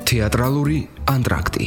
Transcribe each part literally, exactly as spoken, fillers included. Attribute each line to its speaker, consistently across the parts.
Speaker 1: თეატრალური ანტრაქტი.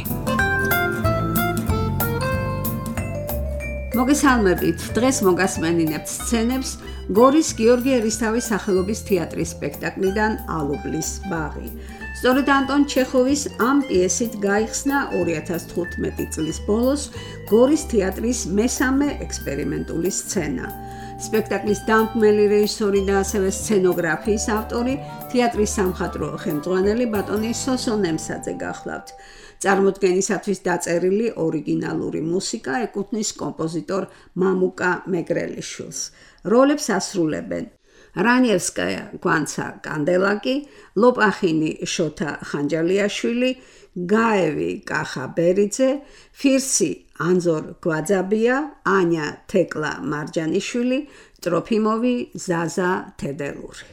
Speaker 2: მოგესალმებით. დღეს მოგასმენინებთ სცენებს გორის გიორგი ერისთავის სახელობის თეატრის სპექტაკლიდან ალუბლის ბაღი. სწორედ ანტონ ჩეხოვის ამ პიესით გაიხსნა ორი ათას თხუთმეტი წლის ბოლოს გორის თეატრის მესამე ექსპერიმენტული სცენა. სპექტაკლის დამქმნელი რეჟისორი და ასევე სცენოგრაფიის ავტორი თეატრის სამხატვრო ხელმძღვანელი ბატონი სოსო ნემსაძე გახლავთ. წარმოდგენისათვის დაწერილი ორიგინალური მუსიკა ეკუთვნის კომპოზიტორ მამუკა მეგრელიშვილს. როლებს ასრულებენ რანიევსკაია გვანცა კანდელაკი, ლოპახინი შოთა ხანჯალიაშვილი, გაევი კახა ბერიძე, ფირსი ანზორ გვაძაბია, ანია თეკლა მარჯანიშვილი, ტროფიმოვი ზაზა თედელური.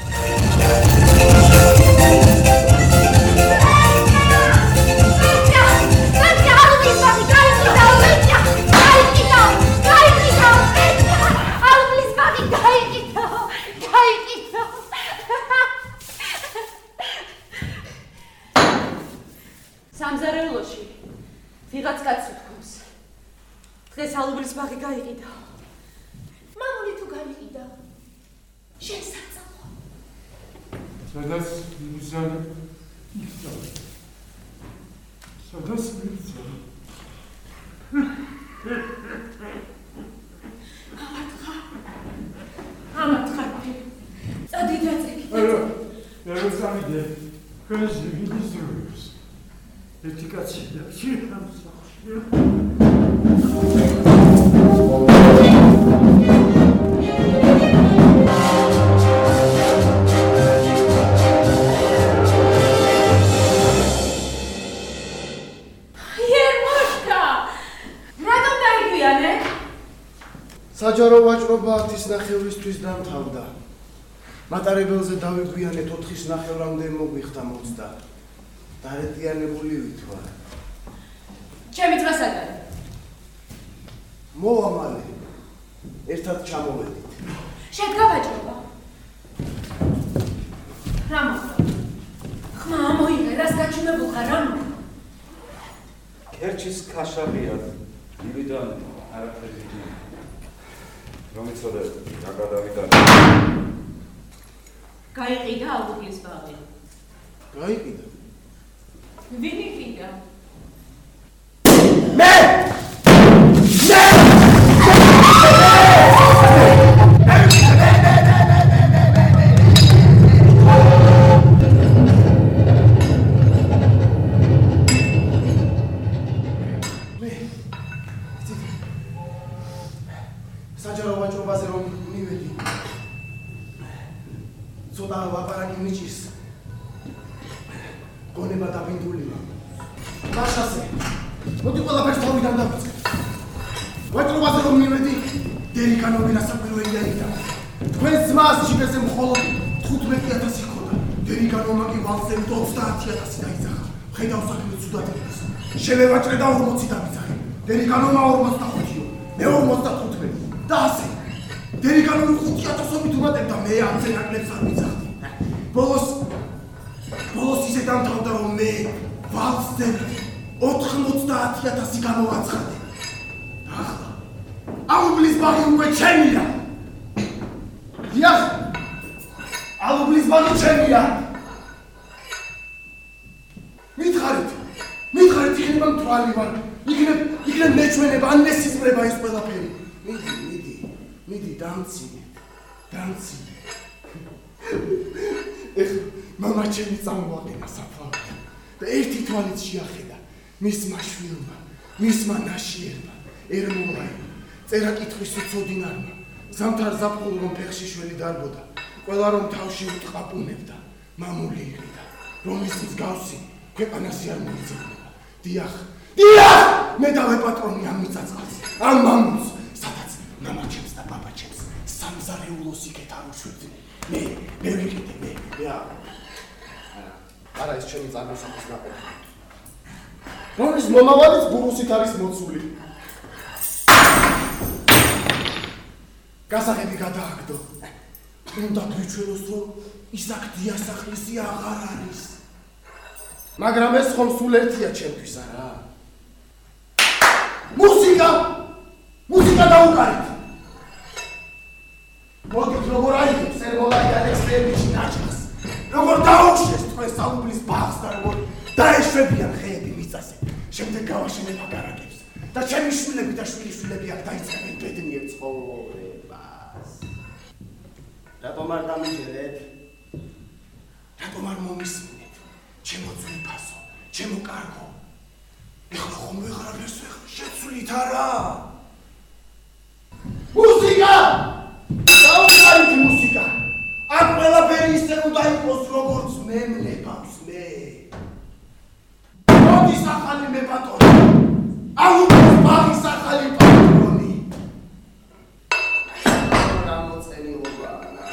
Speaker 3: სამზარეულოში ვიღაც კაცი თქოს. დღეს ალუბლის ბაღი გაიყიდა. მამული თუ გაიყიდა. შენ საწამო.
Speaker 4: სადაც მიზანი იქცა. სადაც მიზანი.
Speaker 3: ამათხა. ამათხა. წადი დაწეკი.
Speaker 4: არა. რა სამიდე. ქეში ვიდისროს. ერთი კაცი და შენ სახში.
Speaker 5: საჯარო ვაჭრობა ათის ნახევრისთვის დამთავრდა. მატარებელზე დავიგვიანეთ ოთხის ნახევრამდე მოგვიხდა მოცდა. დარეტიანებული ვითვა.
Speaker 3: ჩემი ძმა საგარი.
Speaker 5: მოვა მალე. ერთად ჩამოვედით.
Speaker 3: შედგა ვაჭრობა. რა მოხდა? ხმა მოიღე, რას გაჩვენებულ ხარ რა?
Speaker 6: ქერჩის ქაშაბია. მივიდან არაფერი. რომ იცოდე, რა გადავიდა.
Speaker 3: გაიყიდა ალუბლის ბაღი.
Speaker 5: გაიყიდა.
Speaker 3: ვინ იყიდა?
Speaker 5: მე! მე! საჯარო ვაჭრობაზე რომ მივედი. ცოტა ლაპარაკი მიჭირს. გონება დაბინდულია. მაშასე. მოდი ყველაფერს თავიდან დავიწყებ. ვაჭრობაზე რომ მივედი, დერიკანოვი რასაკვირველია იქნა. თქვენ ძმას ჩიბეზე მხოლოდ თხუთმეტი ათასი ჰქონდა. დერიკანოვმა კი ვალსებით ოცდაათი ათასი დაიძახა. ხედავ საქმე ცუდად იქნეს. შევევაჭრე და ორმოცი დავიძახე. დერიკანოვმა ორმოცდახუთიო, მე ორმოცდათხუთმეტი. და ასე. დერიკანოვი ხუთი ათასობით უმატებდა, მე ათზე ნაკლებს არ ვიძახდი. ბოლოს ბოლოს ისე დამთავრდა, რომ მე ვალსდებით ოთხმოცდაათი ათასი გამოვაცხადე. ახლა ალუბლის ბაღი უკვე ჩემია. დიახ, ალუბლის ბაღი ჩემია. მითხარით, მითხარით, იქნება მთვალი ვარ, იქნებ, იქნებ მეჩვენება, ან მესიზმრება ეს ყველაფერი. მიდი, მიდი, მიდი, დამცინე, დამცინე. ეხლა მამა ჩემი წამოვაყენა საფლავად და ერთი თვალით შეახედა მისმა შვილმა, მისმა ნაშიერმა, ერმოლაიმ, წერა-კითხვის უცოდინარმა, ზამთარ ზაფხულ რომ ფეხში შველი დარბოდა, ყველა რომ თავში უტყაპუნებდა, მამული იყიდა, რომ ის მსგავსი ქვეყანასი არ მოიძებნება. დიახ, დიახ, მე დავეპატრონი ამ მიწა-წყალს, ამ მამულს, სადაც მამა ჩემს და პაპა ჩემს სამზარეულოს იქეთ არ უშვებდნენ. მე, მე ვიყიდე, მე, მე არა. არა, ეს ჩემი წარმოსახვის ნაყოფი. რომლის მომავალიც ბურუსით არის მოცული. გასაღები გადააგდო. უნდა გვიჩვენოს, რომ ისაკ დიასახლისი აღარ არის. მაგრამ ეს ხომ სულ ერთია ჩემთვის არა? მუსიკა! მუსიკა დაუკარით! მოდით როგორ აიგებს სერმოლაი ალექსეევიჩი ნაჭყას, როგორ დაუშვეს თქვენ საუბლის ბაღს და როგორ დაეშვებიან ხეები მიწაზე, შემდეგ გავაშენებ აგარაკებს და ჩემი შვილები და შვილიშვილები აქ დაიწყებენ ბედნიერ ცხოვრებას. რატომ არ დამიჯერეთ? რატომ არ მომისმინეთ? ჩემო ძვირფასო, ჩემო კარგო, ეხლა ხომ ვეღარაფერს შეცვლით არა? მუსიკა! დაუკარით მუსიკა! აქ ყველაფერი ისე უნდა იყოს, როგორც მე მნებავს მე. მოდის ახალი მეპატრონი, ალუბლის ბაღის ახალი პატრონი. გამოწენილობა.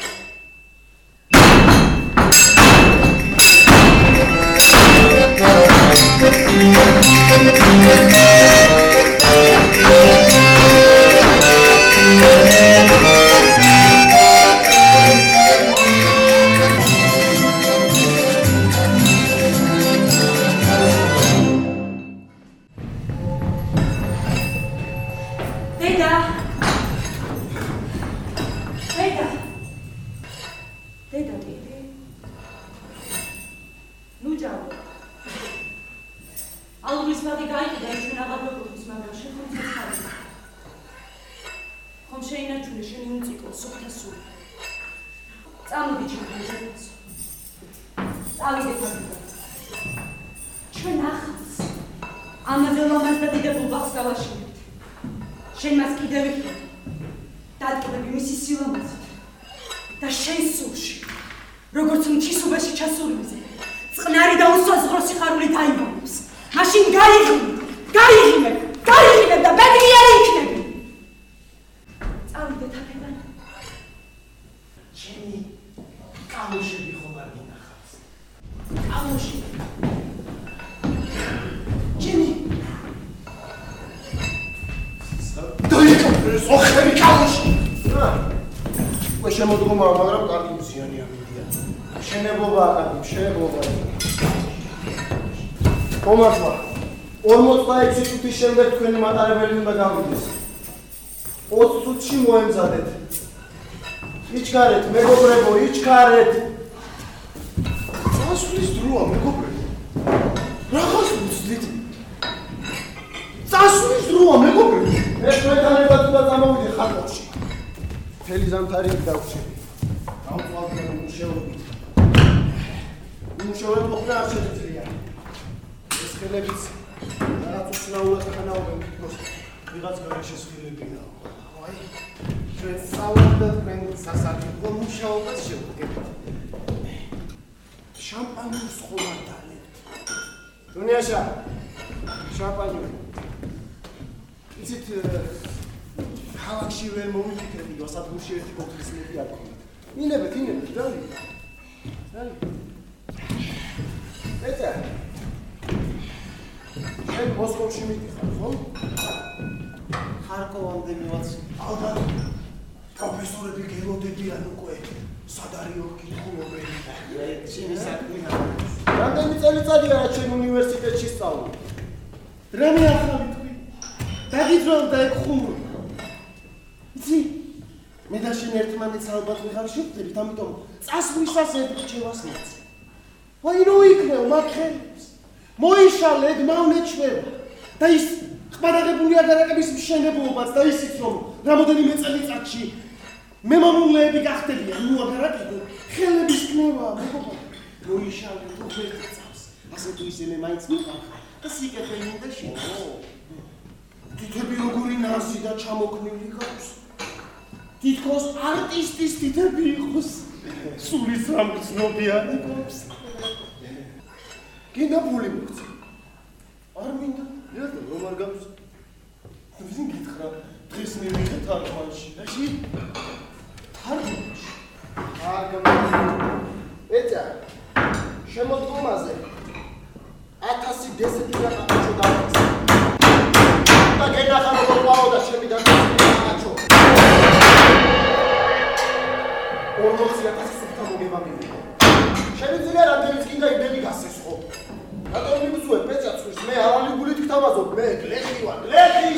Speaker 5: შემდეგ თქვენი მატარებელი უნდა გავიდეს. ოცი წუთში მოემზადეთ. იჩქარეთ, მეგობრებო, იჩქარეთ. წასვლის დროა, მეგობრებო. რაღაც უცდით. წასვლის დროა, მეგობრებო. ეს მექანიკად უნდა წამოვიდე ხარკოვში. მთელი ზამთარი დავჭერი. დავწვალდი უმუშევრობით. უმუშევრად მოხდა არ შეძლია. ეს ხელებიც რაც უცნაურად ხანაობენ თითქოს ვიღაც გარეშეს ხილებია. აი, ჩვენ საუბრობთ თქვენ სასარგებლო მუშაობას შევდგებით. შამპანიოს ხომ არ დალებთ? დუნიაშა, შამპანიო. იცით, ქალაქში ვერ მოვიფიქრები, გასადგურში ერთი კოქტეილის მეტი არ გქონდათ. ინებეთ, ინებეთ, ძალი. ძალი. ეცა შენ მოსკოვში მიდიხარ, ხო? ხარკოვამდე მივაც. ალბათ პროფესორები გელოდებიან უკვე. სად არის კითხულობენ? ჩემი საქმეა. რამდენი წელიწადია რა ჩემ უნივერსიტეტში სწავლობ? რამე ახალი თქვი? დაგიძრალ და ეკხულობ. იცი? მე და შენ ერთმანეთს ალბათ ვიღარ შევხვდებით, ამიტომ წასვლისას ერთჩევას ნაცე. აი ნუ იქნევ მაგხელებს. მოიშალეთ მავნეჩვევა და ის ყბადაღებული აგარაკების მშენებლობაც და ისიც რომ რამოდენიმე წელიწადში მემამულეები გახდებიან ნუ აგარაკები ხელების კნევა მეგობარ მოიშალეთ უბრალოდ წავს ასე თუ ისე მე მაინც მიყავ და სიკეთე მინდა შენ თითები როგორი ნაზი და ჩამოქნილი გაქვს თითქოს არტისტის თითები იყოს სულის რამ გრძნობიანი გვაქვს გინდა ფული მოგწე. არ მინდა. ერთ რომ არ გაქვს. ვინ გითხრა დღეს მივიღე თარგმანში. აში თარგმანში. არ გამიგე. ეცა შემოდგომაზე ათასი დესეთი რაღაცა დავაწყე. და გენახა როგორ ვაო და შემიდან დააჩო. ორმოცი ათასი სუფთა მოგება მივიღე. შემიძლია რამდენიც გინდა იმენი გასესხო. რატომ მიბრძვე პეცაც ხვის მე არალი გულით გთავაზობ მე გლეხი ვარ გლეხი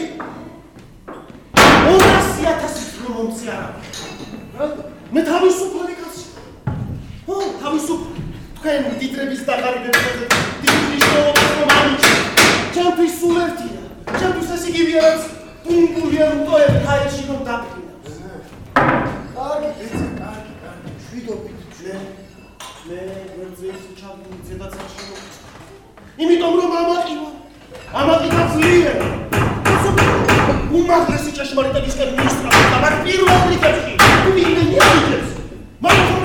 Speaker 5: ორასი ათასი მომცი არა მე თავისუფალი კაცი ო თავისუფალი თქვენ დიდრების დაღარიბებაზე დიდი მნიშვნელობის მომანიშ ჩემთვის სულ ერთია ჩემთვის ეს იგივე რაც პუნგულიან მტოები ჰაერში რომ დაფრინავს კარგი ბიჭი კარგი კარგი შვიდობით მე მე გვერდზეის ჩავდი ზედაცაში იმიტომ რომ ამაყივა ამაყივა ძლიერ უმაღლესი ჭეშმარიტებისკენ მისწრაფა მაგრამ პირველ რიგებში ვინმე მიიღებს მაგრამ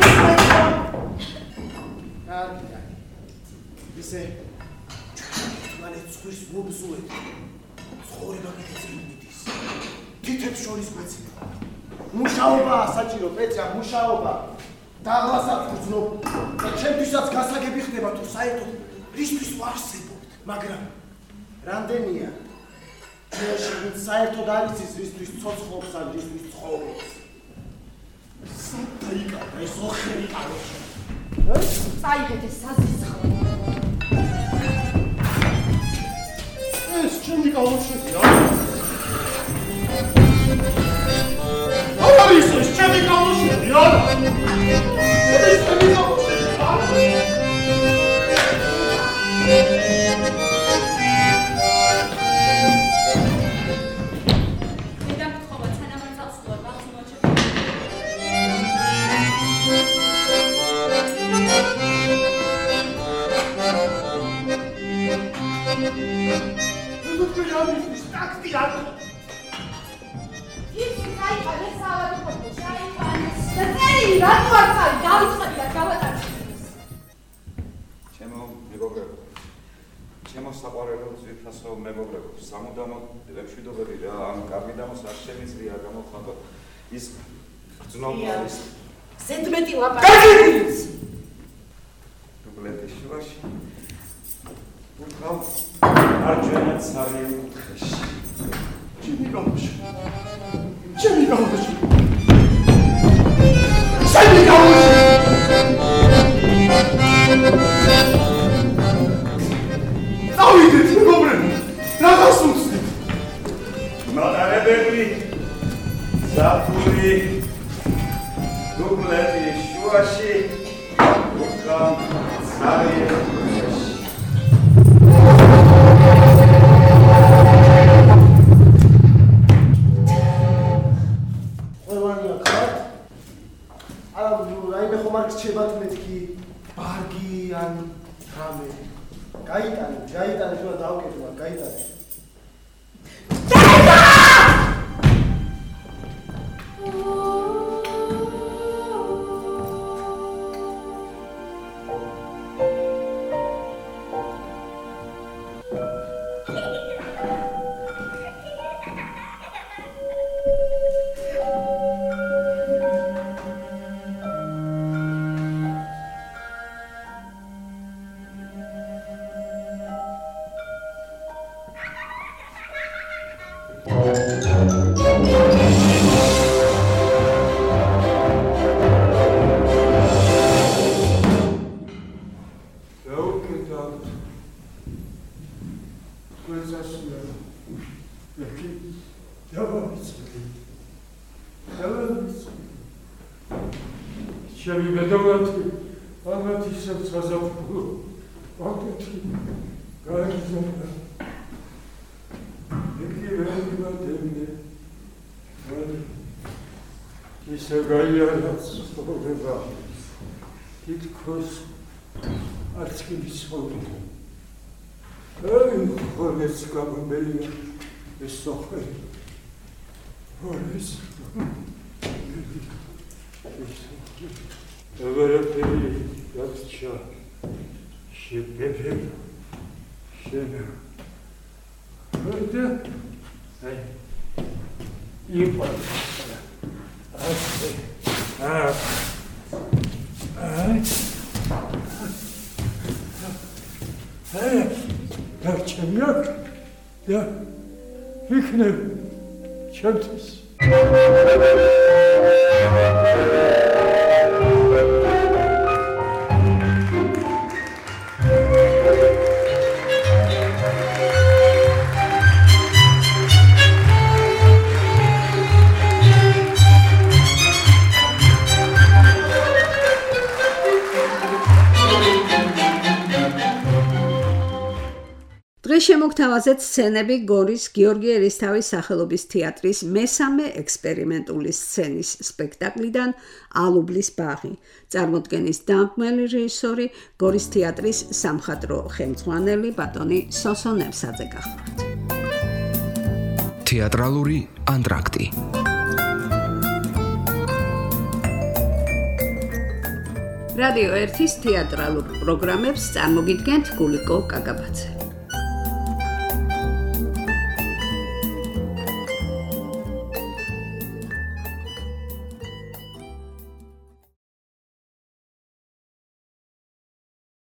Speaker 5: კარგი კარგი ისე მალე ცხვრის მობზუეთ ცხოვრება გეცილმიდის თითებს შორის გვეცილა მუშაობა საჭირო პეცია მუშაობა დაღლასაც გრძნობ და ჩემთვისაც გასაგები ხდება თუ საერთოდ რისთვის ვარსებობთ მაგრამ რამდენია ჩვენში ვინც საერთოდ არ იცის რისთვის ცოცხლობს ან რისთვის ცხოვრობს სად დაიკარგა ეს ოხერი კალოშა
Speaker 3: წაიღეთ ეს საზისხლო
Speaker 5: ეს ჩემი კალოშებია არ არის ეს ჩემი კალოშებია ეს ჩემი კალოშებია
Speaker 6: ჩემო საყვარელო ძვირფასო მეგობრებო, სამუდამოდ მშვიდობები რა, ამ კარგი დამოს არ შემიძლია გამოხატო ის გრძნობა ის
Speaker 3: ზედმეტი ლაპარაკი.
Speaker 6: დუბლეტის შუაში უკრავ არჯვენა ცარიელ კუთხეში.
Speaker 5: ჩემი გავლოში, ჩემი გავლოში, ჩემი გავლოში. დავიდეთ მეგობრებო, რაღაც უცდით.
Speaker 6: მატარებელი ზაფხული დუბლეტის შუაში უკრავ ცარიელ კუთხეში.
Speaker 5: ყველანია ხარ? არა, რაიმე ხომ არ გრჩებათ მეთქი ბარგი ან რამე. გაიტანე, გაიტანე, შუა დავკეთო, გაიტანე.
Speaker 4: Ჩემი მედოვლათი, ამათ ისევ საზაფხულო, აკეთი, გაიგზავნა. ეკი ვერიმატებინე, ისევ გაიარა ცხოვრება, თითქოს არც კი ვიცხოვრობ. აი, ხოლმეც გამომელია ეს სოფელი. ხოლის. Everything that's shot. She did it. She knew. But I, you want I say, ah, I, hey, that's a look. Yeah, you can have chances.
Speaker 2: დღეს შემოგთავაზეთ სცენები გორის გიორგი ერისთავის სახელობის თეატრის მესამე ექსპერიმენტული სცენის სპექტაკლიდან ალუბლის ბაღი. წარმოდგენის დამქმნელი რეჟისორი გორის თეატრის სამხატვრო ხელმძღვანელი ბატონი სოსო ნემსაძე გახლავთ.
Speaker 1: თეატრალური ანტრაქტი.
Speaker 2: რადიო ერთის თეატრალურ პროგრამებს წარმოგიდგენთ გულიკო კაკაბაძე.